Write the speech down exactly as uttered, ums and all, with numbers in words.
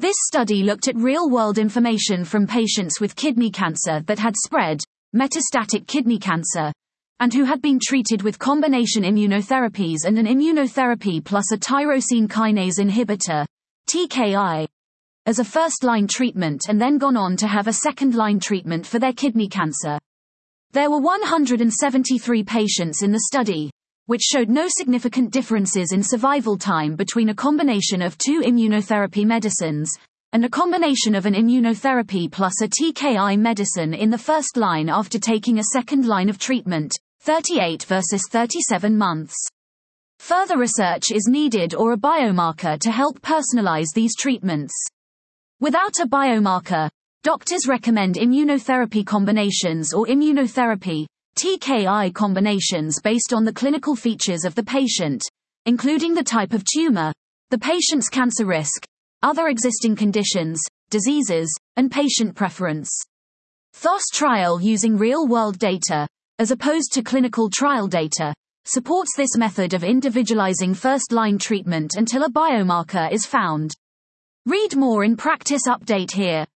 This study looked at real-world information from patients with kidney cancer that had spread, metastatic kidney cancer, and who had been treated with combination immunotherapies and an immunotherapy plus a tyrosine kinase inhibitor, T K I, as a first-line treatment and then gone on to have a second-line treatment for their kidney cancer. There were one hundred seventy-three patients in the study, which showed no significant differences in survival time between a combination of two immunotherapy medicines, and a combination of an immunotherapy plus a T K I medicine in the first line after taking a second line of treatment, thirty-eight versus thirty-seven months. Further research is needed or a biomarker to help personalize these treatments. Without a biomarker, doctors recommend immunotherapy combinations or immunotherapy, T K I combinations based on the clinical features of the patient, including the type of tumor, the patient's cancer risk, other existing conditions, diseases, and patient preference. T H O S trial using real-world data, as opposed to clinical trial data, supports this method of individualizing first-line treatment until a biomarker is found. Read more in Practice Update here.